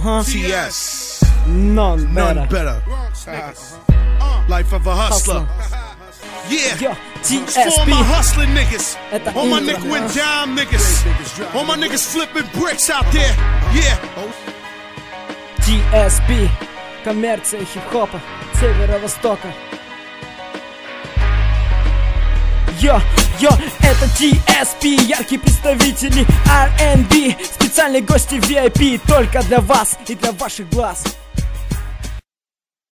TS. None better. Life of a hustler. Yeah. For all my hustling niggas. All my niggas went down niggas. All my niggas flipping bricks out there. Yeah. TSP. Коммерция хип-хопа Северо-Востока. Это TSP, яркие представители R&B, специальные гости VIP, только для вас и для ваших глаз.